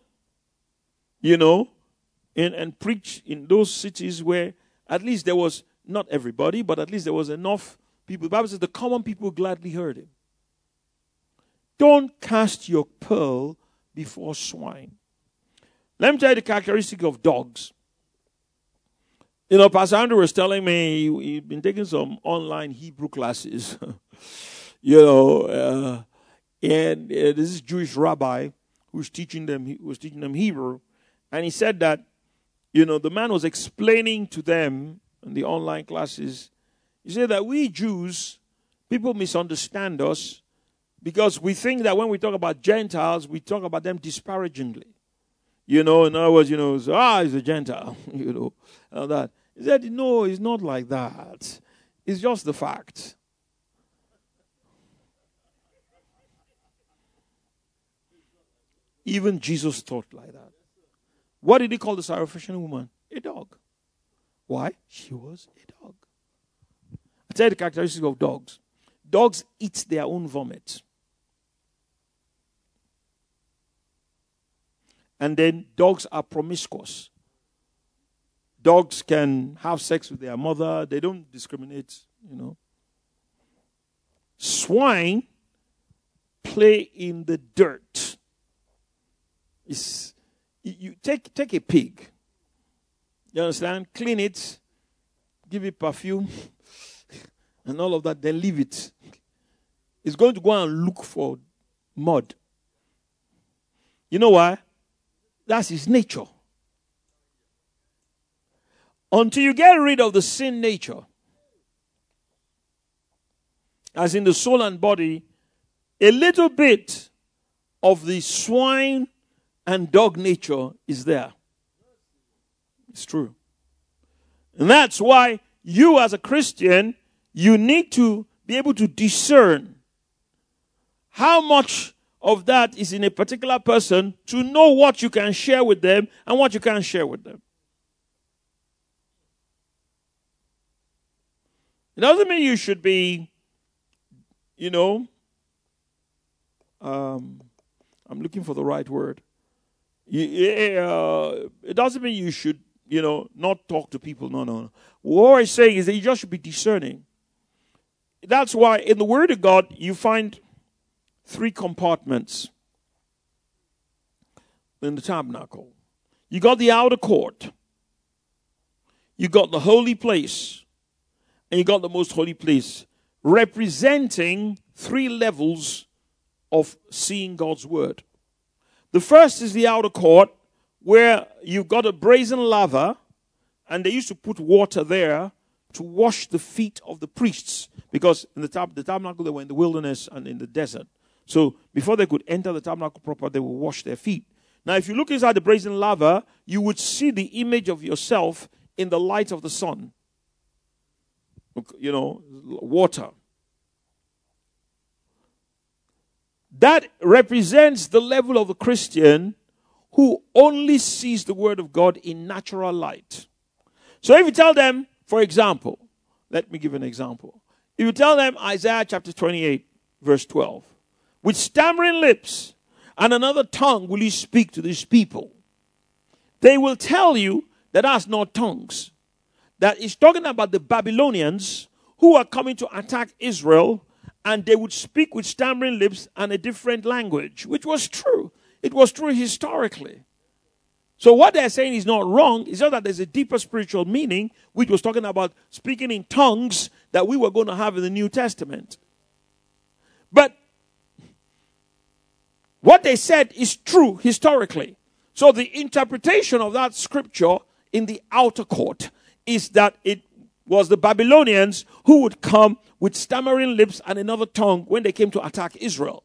and preached in those cities where at least there was, not everybody, but at least there was enough people. The Bible says the common people gladly heard him. Don't cast your pearl before swine. Let me tell you the characteristic of dogs. Pastor Andrew was telling me he'd been taking some online Hebrew classes. And this is Jewish rabbi who was teaching them Hebrew. And he said that, the man was explaining to them in the online classes. He said that we Jews, people misunderstand us because we think that when we talk about Gentiles, we talk about them disparagingly. In other words, he's a Gentile, and that. He said, no, it's not like that. It's just the fact. Even Jesus thought like that. What did he call the Syrophoenician woman? A dog. Why? She was a dog. I tell you the characteristics of dogs. Dogs eat their own vomit. And then dogs are promiscuous. Dogs can have sex with their mother. They don't discriminate, Swine play in the dirt. You take a pig. You understand? Clean it. Give it perfume. And all of that. Then leave it. It's going to go and look for mud. You know why? That's his nature. Until you get rid of the sin nature, as in the soul and body, a little bit of the swine and dog nature is there. It's true. And that's why you as a Christian, you need to be able to discern how much of that is in a particular person to know what you can share with them and what you can't share with them. It doesn't mean you should be, I'm looking for the right word. It doesn't mean you should, not talk to people. No. What I'm saying is that you just should be discerning. That's why in the Word of God, you find 3 compartments in the tabernacle. You got the outer court. You got the holy place. And you got the most holy place, representing 3 levels of seeing God's word. The first is the outer court, where you've got a brazen laver, and they used to put water there to wash the feet of the priests, because in the tabernacle they were in the wilderness and in the desert. So before they could enter the tabernacle proper, they would wash their feet. Now, if you look inside the brazen laver, you would see the image of yourself in the light of the sun. Water. That represents the level of the Christian who only sees the word of God in natural light. So if you tell them, for example, let me give an example. If you tell them Isaiah chapter 28, verse 12, with stammering lips and another tongue will you speak to these people, they will tell you that that's not tongues. That is talking about the Babylonians who are coming to attack Israel, and they would speak with stammering lips and a different language, which was true. It was true historically. So what they're saying is not wrong. It's just that there's a deeper spiritual meaning, which was talking about speaking in tongues that we were going to have in the New Testament. But what they said is true historically. So the interpretation of that scripture in the outer court is that it was the Babylonians who would come with stammering lips and another tongue when they came to attack Israel.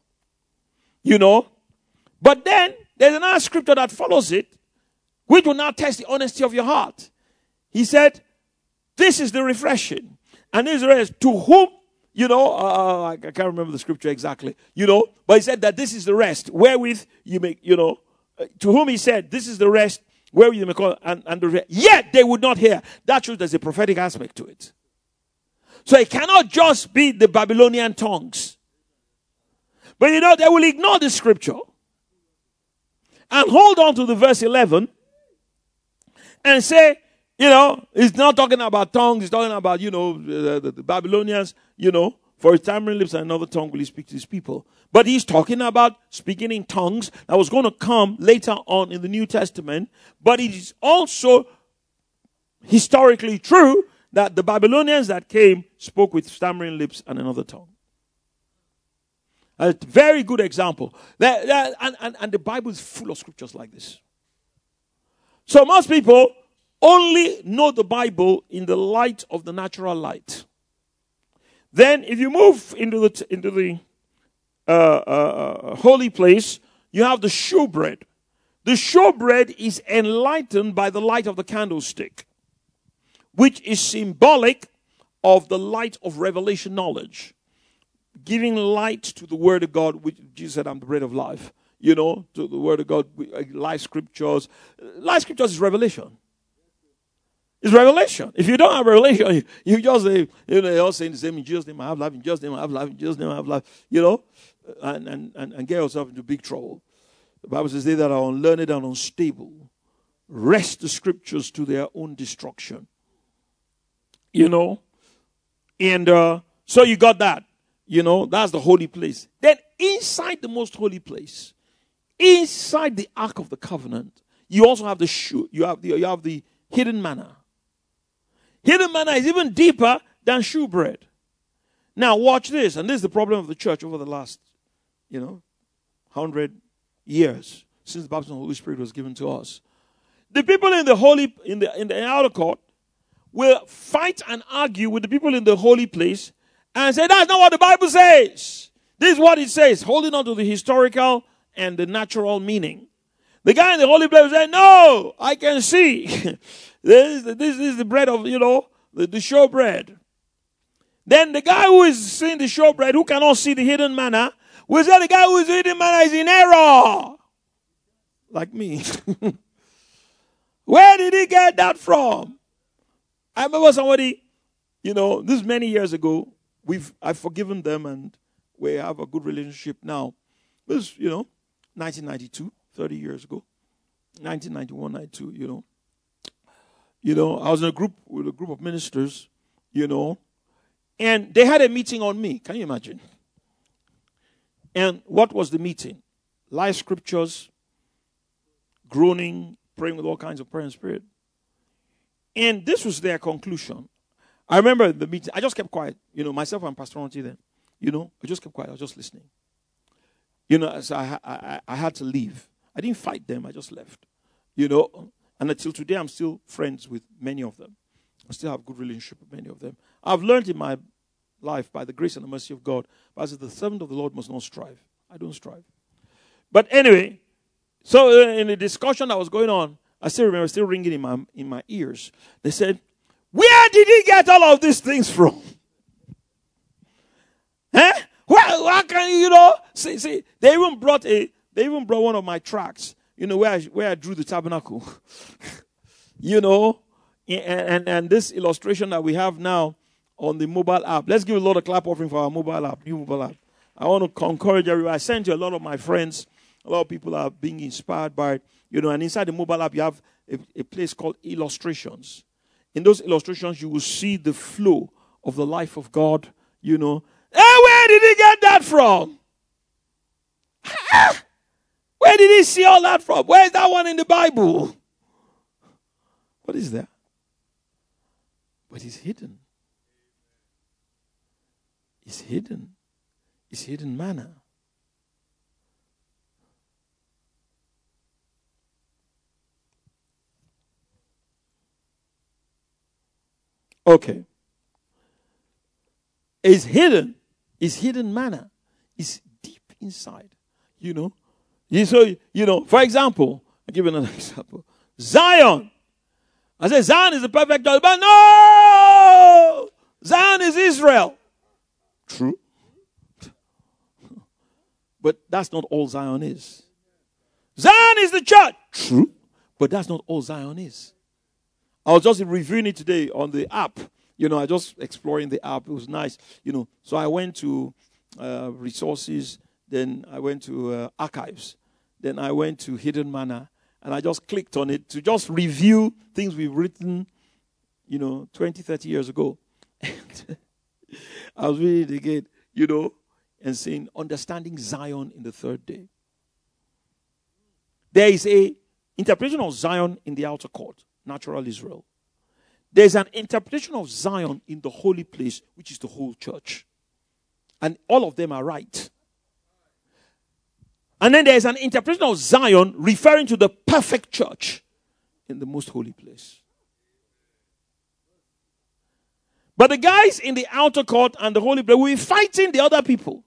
But then there's another scripture that follows it, which will now test the honesty of your heart. He said, this is the refreshing. And Israel is to whom, I can't remember the scripture exactly, but he said that this is the rest, wherewith you make, to whom he said, this is the rest, wherewith you may call, yet they would not hear. That shows there's a prophetic aspect to it. So it cannot just be the Babylonian tongues. But they will ignore the scripture and hold on to the verse 11 and say, it's not talking about tongues, it's talking about, the Babylonians, for his stammering lips and another tongue will he speak to his people. But he's talking about speaking in tongues that was going to come later on in the New Testament. But it is also historically true that the Babylonians that came spoke with stammering lips and another tongue. A very good example. And the Bible is full of scriptures like this. So most people only know the Bible in the light of the natural light. Then if you move into the holy place, you have the showbread. The showbread is enlightened by the light of the candlestick, which is symbolic of the light of revelation knowledge, giving light to the word of God, which Jesus said, I'm the bread of life. To the word of God, life scriptures. Life scriptures is revelation. It's revelation. If you don't have revelation, you just say, you're all saying the same, in Jesus' name I have life, in Jesus' name I have life, in Jesus' name I have life, and get yourself into big trouble. The Bible says they that are unlearned and unstable wrest the scriptures to their own destruction. And so you got that. That's the holy place. Then inside the most holy place, inside the Ark of the Covenant, you also have you have the hidden manna. Hidden manna is even deeper than showbread. Now watch this, and this is the problem of the church over the last, 100 years since the baptism of the Holy Spirit was given to us. The people in the outer court will fight and argue with the people in the holy place and say, that's not what the Bible says. This is what it says, holding on to the historical and the natural meaning. The guy in the holy place will say, no, I can see. This is the bread of, the showbread. Then the guy who is seeing the showbread, who cannot see the hidden manna, will say the guy who is hidden manna is in error. Like me. Where did he get that from? I remember somebody, this is many years ago. I've forgiven them and we have a good relationship now. It was, 1992, 30 years ago. 1991, 92, I was in with a group of ministers, and they had a meeting on me. Can you imagine? And what was the meeting? Live scriptures, groaning, praying with all kinds of prayer and spirit. And this was their conclusion. I remember the meeting. I just kept quiet. Myself and Pastor Ronti then. I just kept quiet. I was just listening. So I had to leave. I didn't fight them. I just left. And until today, I'm still friends with many of them. I still have a good relationship with many of them. I've learned in my life, by the grace and the mercy of God, but as the servant of the Lord must not strive. I don't strive. But anyway, so in the discussion that was going on, I still remember, still ringing in my ears. They said, "Where did he get all of these things from?" Huh? Where can you see? They even brought one of my tracts. Where I drew the tabernacle. And this illustration that we have now on the mobile app. Let's give a lot of clap offering for our mobile app, new mobile app. I want to encourage everybody. I sent to a lot of my friends. A lot of people are being inspired by it. And inside the mobile app, you have a place called illustrations. In those illustrations, you will see the flow of the life of God. Hey, where did he get that from? Where did he see all that from? Where is that one in the Bible? What is that? But it's hidden. It's hidden. It's hidden manna. Okay. It's hidden. It's hidden manna. It's deep inside. For example, I'll give you another example. Zion. I said Zion is the perfect church, but no! Zion is Israel. True. But that's not all Zion is. Zion is the church. True. But that's not all Zion is. I was just reviewing it today on the app. I just exploring the app. It was nice. So I went to resources. Then I went to archives. Then I went to Hidden Manna. And I just clicked on it to just review things we've written, 20, 30 years ago. I was reading it again, and saying, understanding Zion in the third day. There is a interpretation of Zion in the outer court, natural Israel. There's an interpretation of Zion in the holy place, which is the whole church. And all of them are right. And then there's an interpretation of Zion referring to the perfect church in the most holy place. But the guys in the outer court and the holy place will be fighting the other people.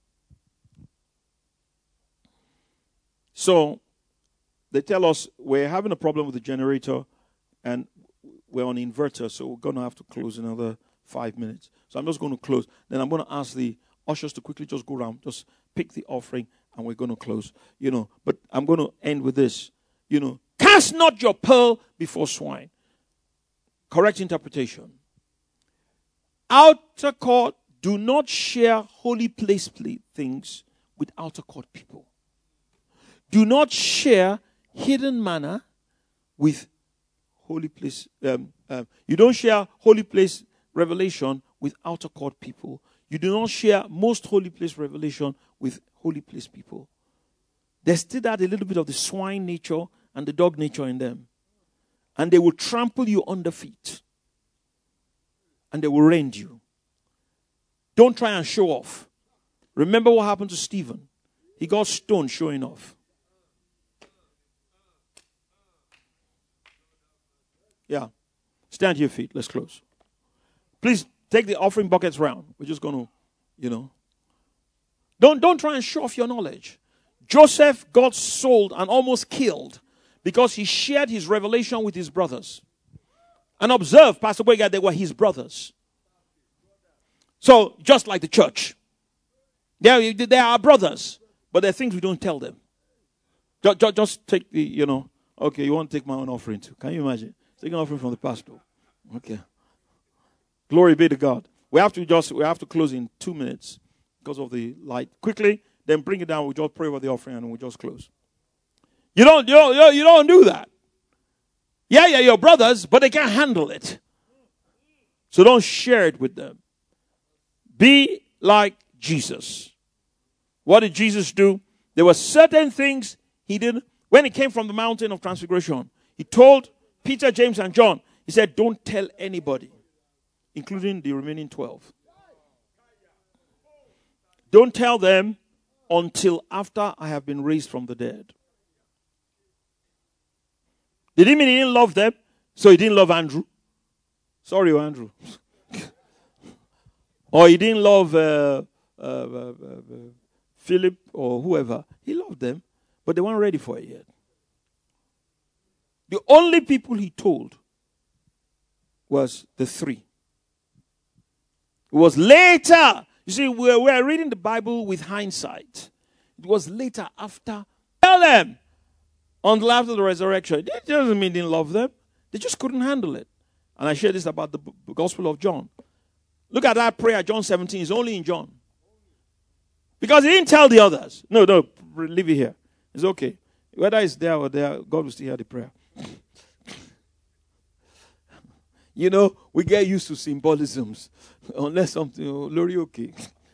So they tell us we're having a problem with the generator and we're on inverter, so we're going to have to close another 5 minutes. So I'm just going to close. Then I'm going to ask the ushers to quickly just go around, just pick the offering, and we're going to close. But I'm going to end with this. Cast not your pearl before swine. Correct interpretation. Outer court, do not share holy place things with outer court people. Do not share hidden manna with holy place. You don't share holy place revelation with outer court people. You do not share most holy place revelation with holy place people. There's still that a little bit of the swine nature and the dog nature in them. And they will trample you under feet. And they will rend you. Don't try and show off. Remember what happened to Stephen. He got stoned showing off. Yeah. Stand to your feet. Let's close. Please take the offering buckets round. We're just going to, Don't try and show off your knowledge. Joseph got sold and almost killed because he shared his revelation with his brothers. And observe, Pastor Boyga, they were his brothers. So, just like the church. They are brothers, but there are things we don't tell them. Just take the, okay, you want to take my own offering too. Can you imagine? Take an offering from the pastor. Okay. Glory be to God. We have to close in 2 minutes because of the light. Quickly, then bring it down. We just pray over the offering and we just close. You don't do that. Yeah, your brothers, but they can't handle it. So don't share it with them. Be like Jesus. What did Jesus do? There were certain things he did. When he came from the mountain of transfiguration, he told Peter, James, and John, he said, don't tell anybody, including the remaining 12. Don't tell them until after I have been raised from the dead. Did he mean he didn't love them? So he didn't love Andrew? Sorry, Andrew. Or he didn't love Philip or whoever, he loved them, but they weren't ready for it yet. The only people he told was the three. It was later. You see, we're reading the Bible with hindsight. It was later after. Tell them until after the resurrection. It doesn't mean they didn't love them. They just couldn't handle it. And I shared this about the Gospel of John. Look at that prayer, John 17. It's only in John. Because he didn't tell the others. No, leave it here. It's okay. Whether it's there or there, God will still hear the prayer. You know, we get used to symbolisms. Unless something, Lori, okay.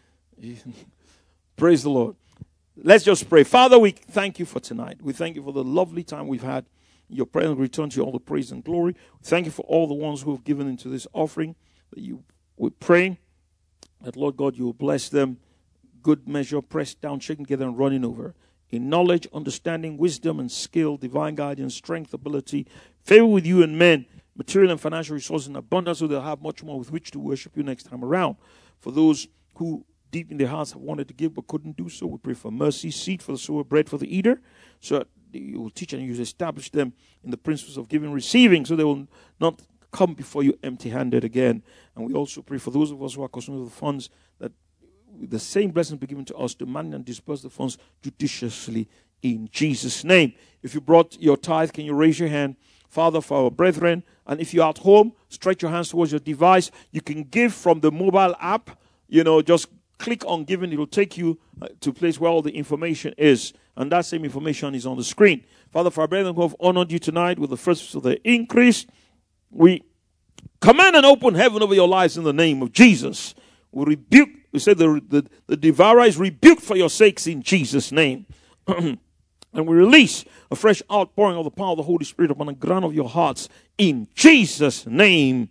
Praise the Lord. Let's just pray. Father, we thank you for tonight. We thank you for the lovely time we've had. Your presence return to you all the praise and glory. Thank you for all the ones who have given into this offering. We pray that, Lord God, you will bless them. Good measure, pressed down, shaken together, and running over. In knowledge, understanding, wisdom, and skill, divine guidance, strength, ability, favor with you and men, material and financial resources in abundance, so they'll have much more with which to worship you next time around. For those who deep in their hearts have wanted to give but couldn't do so, we pray for mercy, seed for the sower, bread for the eater, so that you will teach and you will establish them in the principles of giving and receiving, so they will not come before you empty-handed again. And we also pray for those of us who are concerned with the funds, that the same blessings be given to us to manage and disperse the funds judiciously in Jesus' name. If you brought your tithe, can you raise your hand? Father, for our brethren, and if you're at home, stretch your hands towards your device. You can give from the mobile app. Just click on giving. It will take you to a place where all the information is, and that same information is on the screen. Father, for our brethren who have honored you tonight with the first of the increase, we command an open heaven over your lives in the name of Jesus. We say the devourer is rebuked for your sakes in Jesus' name. And we release a fresh outpouring of the power of the Holy Spirit upon the ground of your hearts in Jesus' name.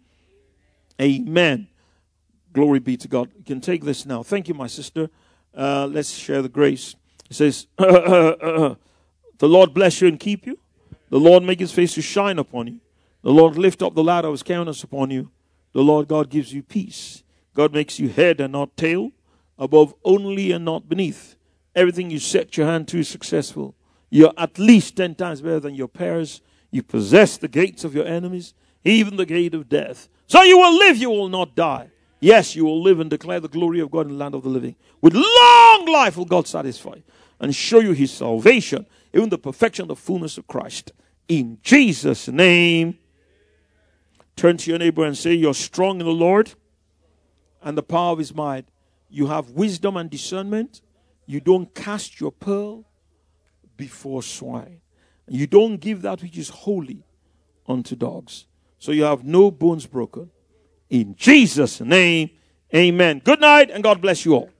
Amen. Glory be to God. You can take this now. Thank you, my sister. Let's share the grace. It says, the Lord bless you and keep you. The Lord make his face to shine upon you. The Lord lift up the light of his countenance upon you. The Lord God gives you peace. God makes you head and not tail, above only and not beneath. Everything you set your hand to is successful. You're at least 10 times better than your peers. You possess the gates of your enemies, even the gate of death. So you will live, you will not die. Yes, you will live and declare the glory of God in the land of the living. With long life will God satisfy and show you his salvation, even the perfection, the fullness of Christ. In Jesus' name, turn to your neighbor and say, you're strong in the Lord and the power of his might. You have wisdom and discernment. You don't cast your pearl before swine. You don't give that which is holy unto dogs. So you have no bones broken. In Jesus' name, amen. Good night and God bless you all.